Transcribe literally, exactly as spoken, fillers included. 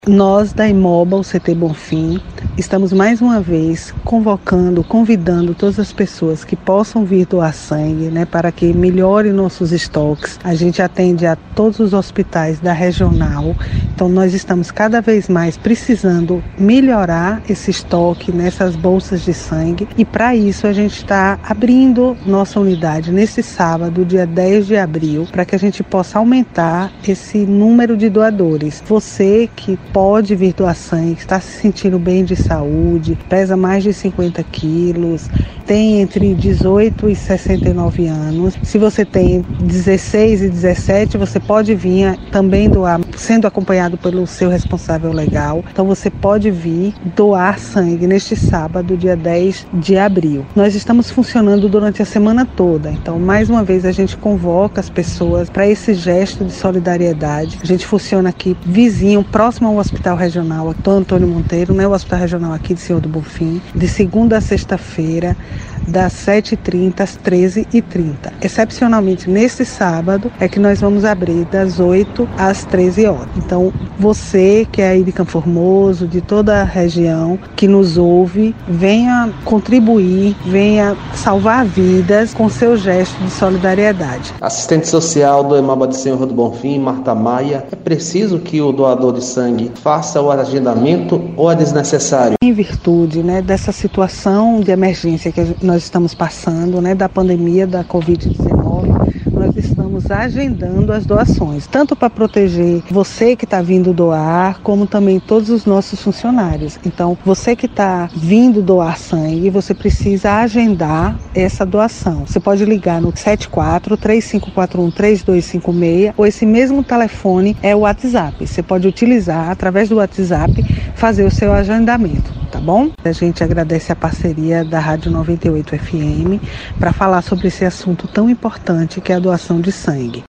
Nós da Imoba, C T Bonfim, estamos mais uma vez convocando, convidando todas as pessoas que possam vir doar sangue, né, para que melhore nossos estoques. A gente atende a todos os hospitais da regional, então nós estamos cada vez mais precisando melhorar esse estoque nessas bolsas de sangue, e para isso a gente está abrindo nossa unidade nesse sábado, dia dez de abril, para que a gente possa aumentar esse número de doadores. Você que pode vir doar sangue, está se sentindo bem de saúde, pesa mais de cinquenta quilos, tem entre dezoito e sessenta e nove anos. Se você tem dezesseis e dezessete, você pode vir também doar, sendo acompanhado pelo seu responsável legal. Então você pode vir doar sangue neste sábado, dia dez de abril. Nós estamos funcionando durante a semana toda, então mais uma vez a gente convoca as pessoas para esse gesto de solidariedade. A gente funciona aqui vizinho, próximo ao Hospital Regional, Doutor Antônio Monteiro, né, o Hospital Regional aqui de Senhor do Bonfim, de segunda a sexta-feira, das sete e trinta às treze e trinta. Excepcionalmente, neste sábado, é que nós vamos abrir das oito às treze horas. Então, você que é aí de Campo Formoso, de toda a região, que nos ouve, venha contribuir, venha salvar vidas com seu gesto de solidariedade. Assistente social do Imoba de Senhor do Bonfim, Marta Maia, é preciso que o doador de sangue faça o agendamento ou é desnecessário? Em virtude, né, dessa situação de emergência que nós estamos passando, né, da pandemia da covid dezenove, nós estamos agendando as doações, tanto para proteger você que está vindo doar, como também todos os nossos funcionários. Então, você que está vindo doar sangue, você precisa agendar essa doação. Você pode ligar no sete quatro, três cinco quatro um, três dois cinco seis, ou esse mesmo telefone é o WhatsApp. Você pode utilizar, através do WhatsApp, fazer o seu agendamento. Tá bom? A gente agradece a parceria da Rádio noventa e oito F M para falar sobre esse assunto tão importante que é a doação de sangue.